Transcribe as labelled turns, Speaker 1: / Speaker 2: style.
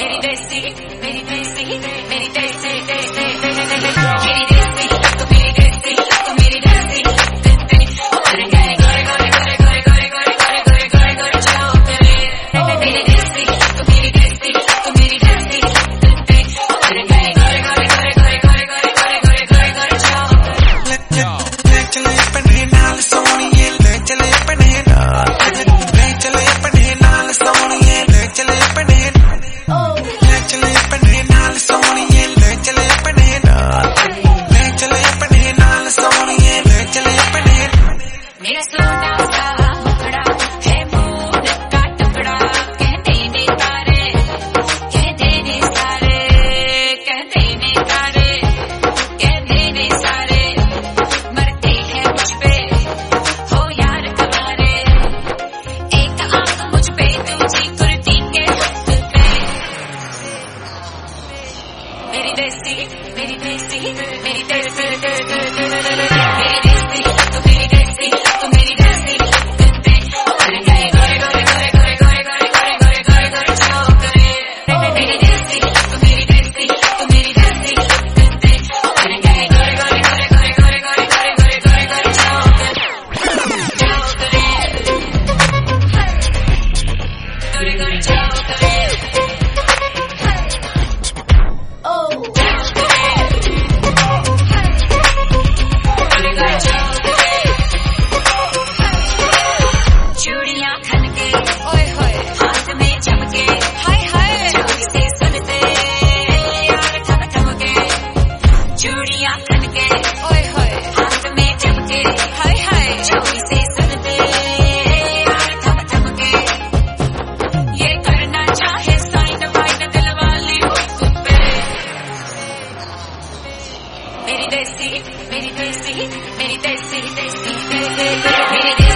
Speaker 1: मेरी देसी मेरी देसी मेरी देसी देसी मेरी देसी तो मेरी देसी तो मेरी देसी गोरे गोरे गोरे गोरे गोरे गोरे गोरे गोरे गोरे गोरे गोरे जाओ तेरे मेरी देसी तो मेरी देसी तो मेरी देसी गोरे गोरे गोरे गोरे गोरे गोरे गोरे गोरे गोरे गोरे गोरे जाओ
Speaker 2: ले चले अपने नाल सोनिए ले चले अपने नाल ले चले अपने नाल सोनिए ले चले अपने ले चले अपने नाल सोनिए ले चले अपने नाल ले चले अपने नाल सोनिए ले चले अपने
Speaker 1: मेरा सोना सा मुखड़ा है मून का टुकड़ा कहते ने तारे कहते ने सारे कहते ने तारे कहते ने सारे मरते हैं मुझ पे हो यार तुम्हारे एक आंख मुझ पे तुझी कुर्ती के हुस्न पे मेरी देसी मेरी देसी मेरी देसी मेरी देसी तो मेरी देसी तो मेरी देसी गोरे गोरे गोरे गोरे गोरे गोरे गोरे गोरे गोरे गोरे जाओ करे मेरी देसी तो मेरी देसी तो मेरी देसी गोरे गोरे गोरे गोरे गोरे गोरे गोरे गोरे गोरे गोरे जाओ करे गोरे गोरे जाओ करे चूड़ियां खनके ओए होए हाथ में चमके हाय हाय चोरी से सुनते यार थम थमके चूड़ियां खनके ओए होए हाथ में चमके हाय हाय चोरी से सुनते यार थम थमके ये करना चाहे साइन वाइन दिल वाली हो सुन पे मेरी देसी मेरी देसी मेरी देसी देसी मेरी